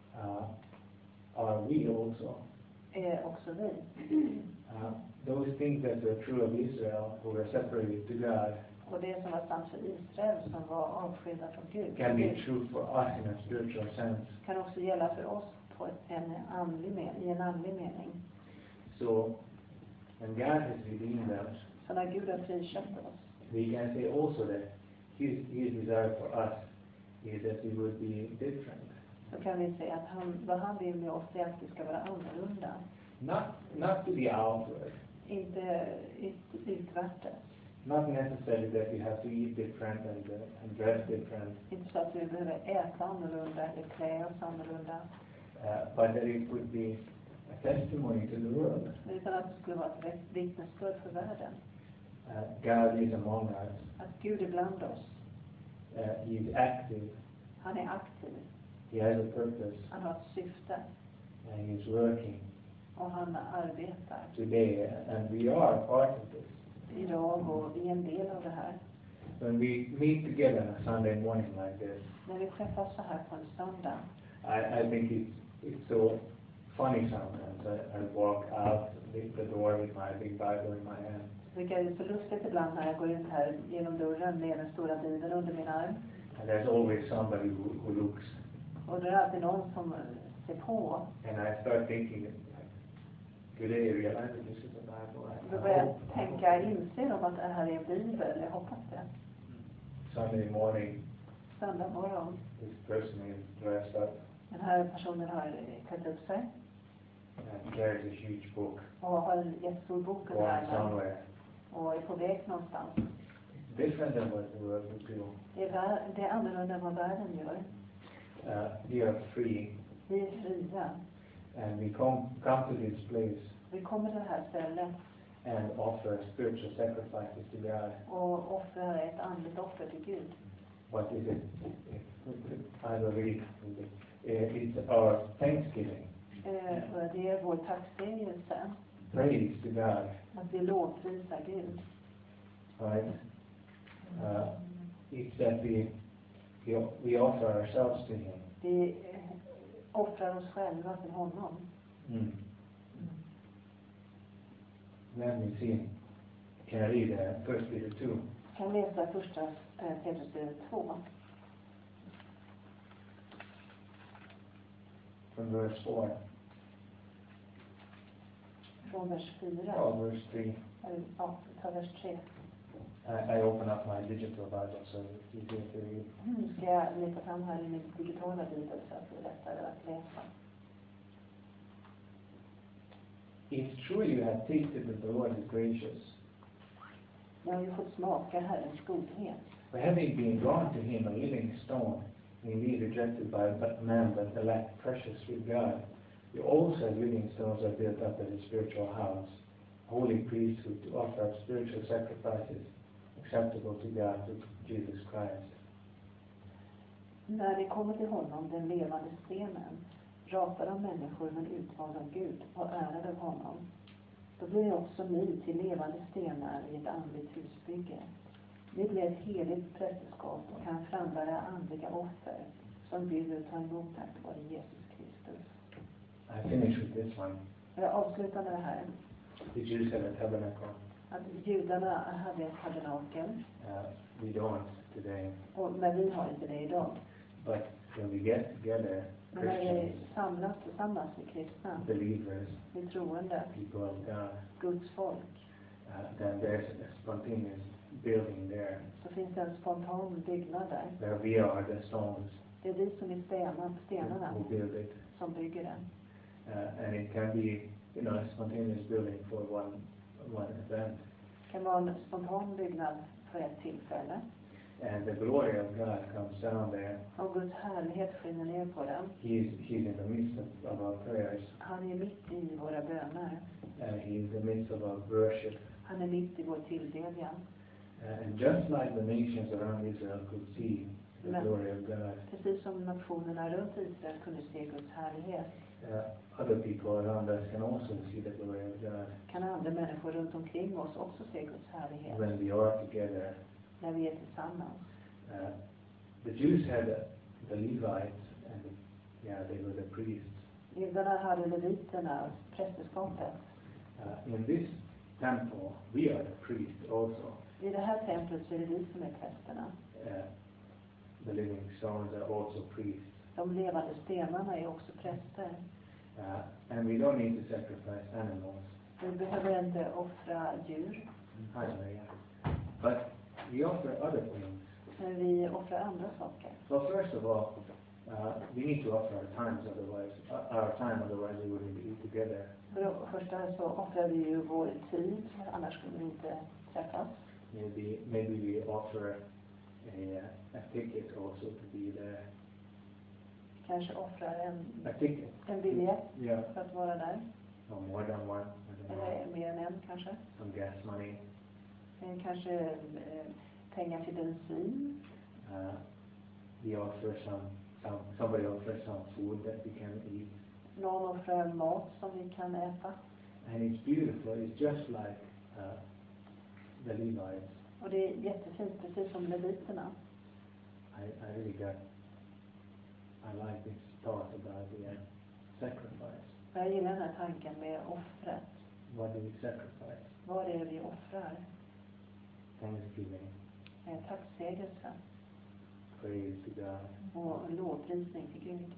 Are we also. Är också vi. Those things that were true of Israel, who were separated to God. Och det som var sant för Israel som var avskilda från Gud. can be true for us in a spiritual sense. Kan också gälla för oss på i en andlig mening. So, when God has redeemed us, Så när Gud har friköpt oss, we can say also that His desire for us is that we would be different. så kan vi säga att vad han vill med oss är att vi ska vara annorlunda. Not to the outward. Inte utvärtes. Not necessarily that we have to eat different and dress different. Inte så att vi behöver äta annorlunda eller klä oss annorlunda. But that it would be a testimony to the world. Utan att det skulle vara ett vittnesbörd för världen. God is among us. Att Gud är bland oss. He is active. Han är aktiv. He has a purpose. Han har ett syfte. And he is working Och han arbetar. today. And we are part of this. Idag och vi är en del av det här. When we meet together on a Sunday morning like this, När vi träffas så här på en söndag. I think it's so funny sometimes. I walk out, leave the door with my big Bible in my hand. Det är så lustigt ibland när jag går ut här genom dörren med den stora bibeln under min arm. And there's always somebody who looks. Och det är alltid någon som ser på. And I start thinking, do they realize that this is a Bible? Då börjar jag tänka, inser de att det här är en bibel? Jag hoppas det. Sunday morning, Söndag morgon. this person is dressed up Den här personen har klätt upp sig. and carries a huge book, Och har en jättestor bok under going armen. somewhere. Och är på väg någonstans. It's different than what the world would do. Det är annorlunda än vad världen gör. We are free, Vi är fria. and we come to this place Vi kommer till det här stället and offer spiritual sacrifices to God. och offrar ett andligt offer till Gud. What is it? I will read. It's our thanksgiving, Och det är vår tacksägelse. praise to God, Att vi lovprisar Gud. right? It's that we offer ourselves to Him. Vi offrar oss själva till honom. Let me see. Can I read 1 Peter 2? Jag kan läsa första Petrusbrevet 2. From verse 4. Från vers 4. Oh, verse 3. Ja, vi tar vers 3. I open up my digital Bible so it's easier to read. Ska jag leta fram här i min digitala bibel så att det är lättare att läsa. It's true you have tasted that the Lord is gracious. Jag har ju fått smaka Herrens godhet. For having been drawn to Him a living stone, indeed rejected by man, but elect precious with God, you also as living stones are built up as a spiritual house, holy priesthood to offer up spiritual sacrifices acceptable to God through Jesus Christ. När ni kommer till honom, den levande stenen, ratad av människor men utvald av Gud och ärad av honom, då blir också ni till levande stenar i ett andligt husbygge. Ni blir ett heligt prästerskap och kan frambära andliga offer som Gud tar emot tack vare Jesus Kristus. I finish with this one. Jag avslutar med det här. The Jews had a tabernacle. Att judarna hade ett tabernakel. We don't today. Men vi har inte det idag. But when we get together, Men när vi Christians, samlas tillsammans med kristna, believers, med troende, people of God, Guds folk, then there's a spontaneous building there så finns det en spontan byggnad där. where we are the stones Det är vi som är stenarna who build it. som bygger den. And it can be, a spontaneous building for one event. Det kan vara en spontan byggnad för ett tillfälle. And the glory of God comes down there. Och Guds härlighet skiner ner på den. He's in the midst of our prayers. Han är mitt i våra böner. And He's in the midst of our worship. Han är mitt i vår tillbedjan. And just like the nations around Israel could see the glory of God, Precis som nationerna runt Israel kunde se Guds härlighet, other people around us can also see the glory of God kan andra människor runt omkring oss också se Guds härlighet when we are together. när vi är tillsammans. The Jews had the Levites, and they were the priests. Judarna hade leviterna, prästerskapet. In this temple, we are the priests also. I det här templet så är det vi som är prästerna. The living stones are also priests. De levande stenarna är också präster. And we don't need to sacrifice animals. Vi behöver inte offra djur. Hallelujah. But we offer other things. Men vi offrar andra saker. Well, first of all, we need to offer our time, otherwise we wouldn't be together. För det första så offrar vi ju vår tid, annars skulle vi inte träffas. Maybe we offer a ticket also to be there. Kanske offrar A ticket. en biljett Yeah. för att vara där. Or more than one. I don't know. Eller mer än en kanske. Some gas money. Kanske pengar till bensin. We offer somebody offers some food that we can eat. Någon offrar mat som vi kan äta. And it's beautiful. It's just like the Levites. Och det är jättefint, precis som leviterna. I really like this thought about the sacrifice. Jag gillar den här tanken med offret. What do we sacrifice? Vad är det vi offrar? Thanksgiving. Tacksägelse. Praise to God. Och lovprisning till Gud.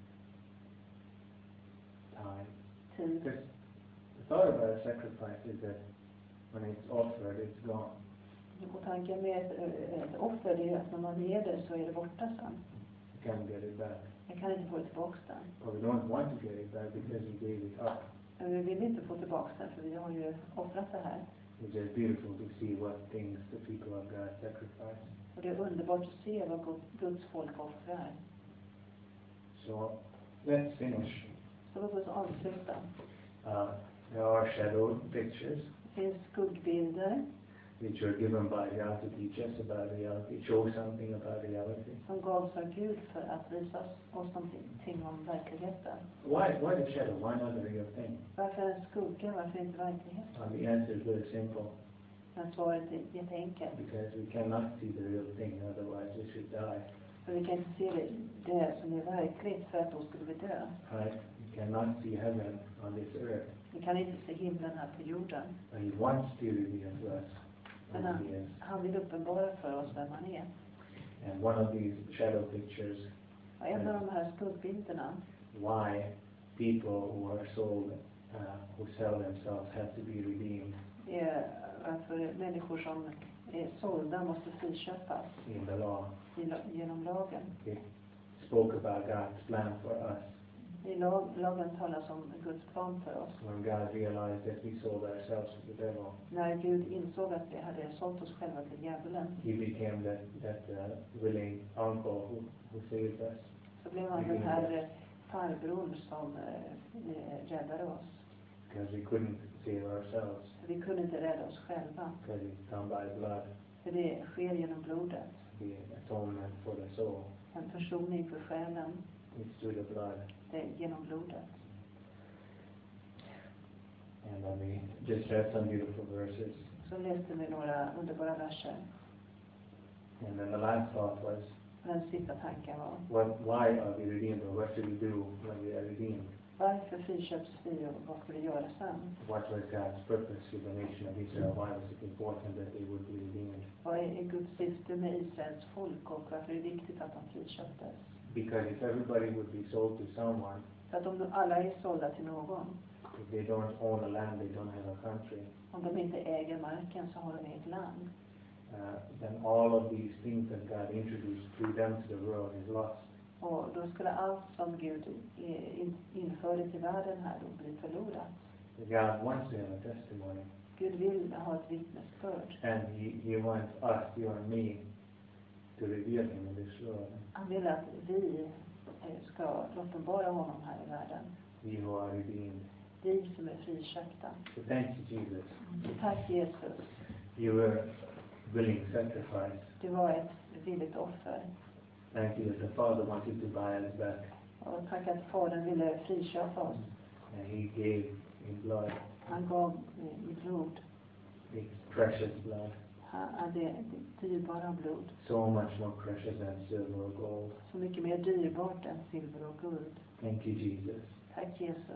Time. Tid. Because the thought about a sacrifice is that when it's offered, it's gone. Och tanken med ett offer är ju att när man ger det så är det borta sen. You can't get it back. Jag kan inte få det tillbaka sen. But we don't want to get it back because we gave it up. Men vi vill inte få tillbaka den för vi har ju offrat det här. It's just beautiful to see what things the people of God sacrifice. Och det är underbart att se vad Guds folk offrar. So let's finish. Så låt oss avsluta. There are shadow pictures Det finns skuggbilder which are given by God to teach us about reality, show something about reality. som gavs av Gud för att visa oss någonting om verkligheten. Why the shadow? Why not the real thing? Varför en skugga? Varför inte verkligheten? The answer is very simple. Men svaret är jätteenkelt. Because we cannot see the real thing, otherwise we should die. För vi kan inte se det som är verkligt, för att då skulle vi dö. Right? We cannot see heaven on this earth. Vi kan inte se himlen här på jorden. But He wants to reveal to us Men who He is. han vill uppenbara för oss vem han är. And one of these shadow pictures, Och en av de här skuggbilderna, why people who are sold, who sell themselves, have to be redeemed är varför människor som är sålda måste friköpas in the law. genom lagen. It spoke about God's plan for us. I lagen talas om Guds plan för oss. When God realized that we sold ourselves to the devil, När Gud insåg att vi hade sålt oss själva till djävulen, He became that willing uncle who saved us. så blev han den här farbrorn som räddade oss. Because we couldn't save ourselves. För vi kunde inte rädda oss själva. Because it's done by blood. För det sker genom blodet. The atonement for the soul. En försoning för själen. It's through the blood. Det är genom blodet. And then we just read some beautiful verses. Så läste vi några underbara verser. And then the last thought was, Den sista tanken var, why are we redeemed, or what should we do when we are redeemed? varför friköps vi och vad ska vi göra sen? What was God's purpose with the nation of Israel? Why was it important that they would be redeemed? Vad är Guds syfte med Israels folk och varför är det viktigt att de friköptes? Because if everybody would be sold to someone, För att om alla är sålda till någon, if they don't own a land, they don't have a country, om de inte äger marken så har de ett land. then all of these things that God introduced through them to the world is lost. Och då skulle allt som Gud införde till världen här då bli förlorat. God wants to have a testimony. Gud vill ha ett vittnesbörd. And he wants us, you and me, to reveal Him in this world. Han vill att vi ska uppenbara honom här i världen. We who are redeemed. Vi som är friköpta. So thank you, Jesus. Tack Jesus. You were willing sacrifice. Det var ett villigt offer. Thank you that the Father wanted to buy us back. Och tack att Fadern ville friköpa oss. And He gave in blood, Han gav i blod. His precious blood. Det dyrbara blod. So much more precious than silver or gold. Så mycket mer dyrbart än silver och guld. Thank you, Jesus. Tack Jesus.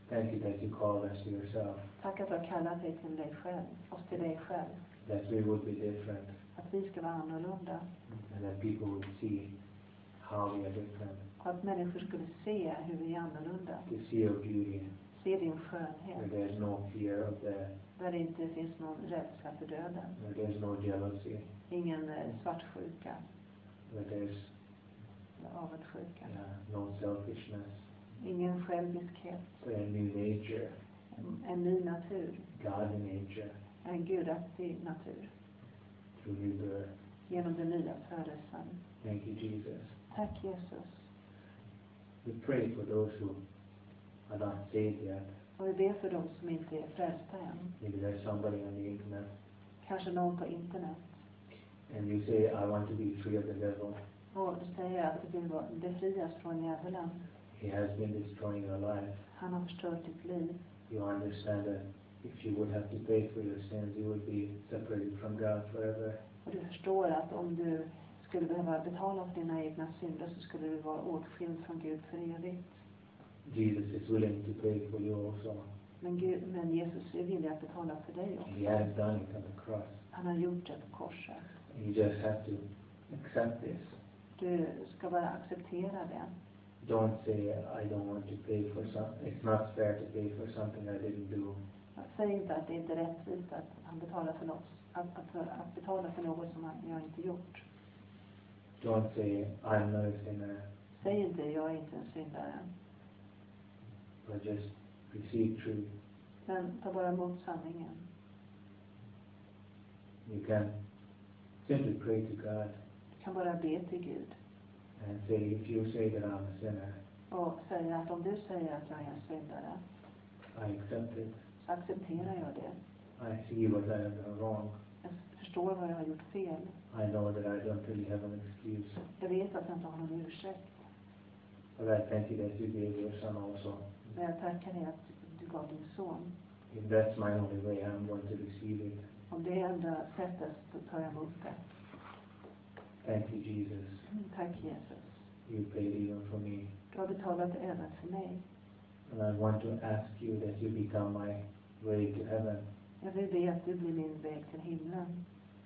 Thank you that you called us to yourself. Tack att du har kallat dig till dig själv, oss till dig själv. That we would be different. Att vi ska vara annorlunda. And that people would see how we are different. Och att människor skulle se hur vi är annorlunda. To see your beauty. Se din Where skönhet. there's no fear of death. Där det inte finns någon rädsla för döden. Where there's no jealousy. Ingen svartsjuka. Where there's Avundsjuka. no selfishness. Ingen själviskhet. But a new nature. En ny natur. Godly nature. En gudaktig natur. Through new birth. Genom den nya födelsen. Thank you, Jesus. Tack Jesus. We pray for those who are not saved yet. Och vi ber för dem som inte är frälsta än. Maybe there's somebody on the internet. Kanske någon på internet. And you say, I want to be free of the devil. Och du säger att du vill befrias från djävulen. He has been destroying your life. Han har förstört ditt liv. You understand that if you would have to pay for your sins, you would be separated from God forever. Och du förstår att om du skulle behöva betala för dina egna synder så skulle du vara åtskild från Gud för evigt. Jesus is willing to pay for you also. Men Jesus är villig att betala för dig också. He has done it on the cross. Han har gjort det på korset. You just have to accept this. Du ska bara acceptera det. Don't say, I don't want to pay for something. It's not fair to pay for something I didn't do. Säg inte att det inte är rättvist att han betalar för något. Att betala för något som jag inte gjort. Don't say, I'm not a sinner. Säg inte, jag är inte en syndare. But just receive truth. Men ta bara emot sanningen. You can simply pray to God Du kan bara be till Gud. and say, if you say that I'm a sinner, Och säga att om du säger att jag är en syndare, I accept it. så accepterar jag det. I see what I have done wrong. Jag förstår vad jag har gjort fel. I know that I don't really have an excuse. Jag vet att jag inte har någon ursäkt. But I thank you that you gave your son also. Men jag tackar dig att du gav din son. If that's my only way, I'm going to receive it. Om det är enda sättet så tar jag emot det. Thank you, Jesus. Tack Jesus. You paid even for me. Du har betalat även för mig. And I want to ask you that you become my way to heaven. Jag vill be att du blir min väg till himlen.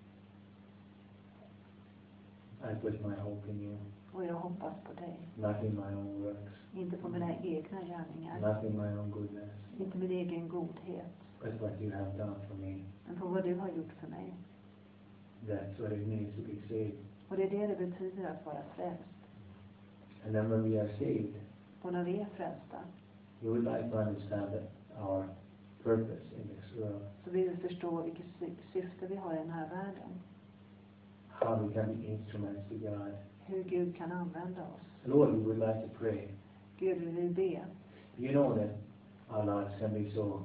I put my hope in you. Och jag hoppas på dig. Not in my own works. Inte på mina egna gärningar. Not in my own goodness. Inte min egen godhet. But what you have done for me. Men på vad du har gjort för mig. That's what it means to be saved. Och det är det det betyder att vara frälst. And then when we are saved, Och när vi är frälsta we would like to understand that our purpose in this world. så vill vi förstå vilket syfte vi har i den här världen. How we can be instruments to God. Hur Gud kan använda oss. Lord, we would like to pray. Gud, vi vill be. You know that our lives can be so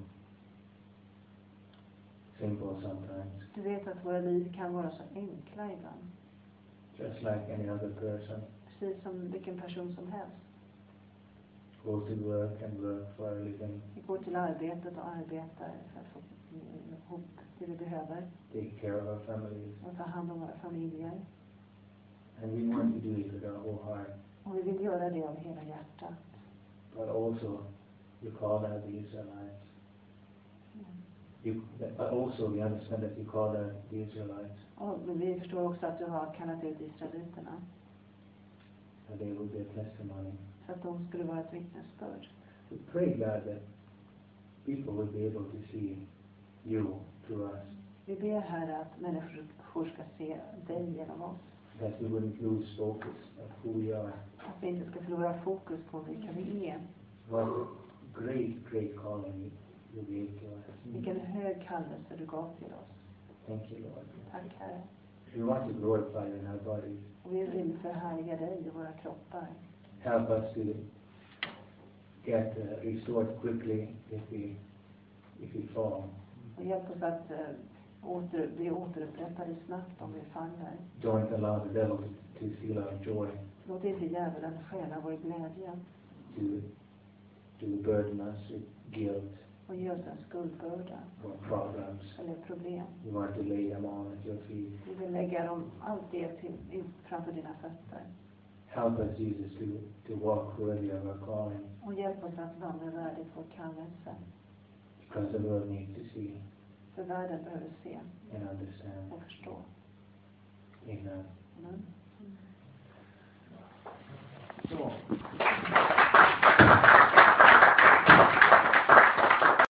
simple sometimes. Du vet att våra liv kan vara så enkla ibland. Just like any other person. Precis som vilken person som helst. Go to work and work for a living. Vi går till arbetet och arbetar för att få ihop det vi behöver. Take care of our families. Och ta hand om våra familjer. And we want to do it with our whole heart. Och vi vill göra det av hela hjärtat. But also, you call out the Israelites. But also we understand that you call out the Israelites. Och vi förstår också att du har kallat ut israeliterna. So they will be a testimony. Så att de skulle vara ett vittnesbörd. We pray, God, that people will be able to see you through us. Vi ber här att människor ska se dig genom oss. That we wouldn't lose focus of who we are. Att vi inte ska förlora fokus på vilka vi är. What great calling you gave to us. Vilken hög kallelse du gav till oss. Thank you, Lord. Tack Herre. We want to glorify you in our bodies. Och vi vill förhärliga dig i våra kroppar. Help us to get restored quickly if we fall. Och hjälp oss att bli återupprättade snabbt om vi faller. Don't allow the devil to steal our joy. Låt inte djävulen stjäla vår glädje. To burden us with guilt Och ge oss en skuldbörda. or problems. Eller problem. We want to lay them all at your feet. Vi vill lägga dem allt det framför dina fötter. help us, Jesus, to walk worthy of our calling. Och hjälp oss att vandra värdigt vår kallelse. Because the world needs to see För världen behöver se and understand. och förstå. Amen. Amen. So,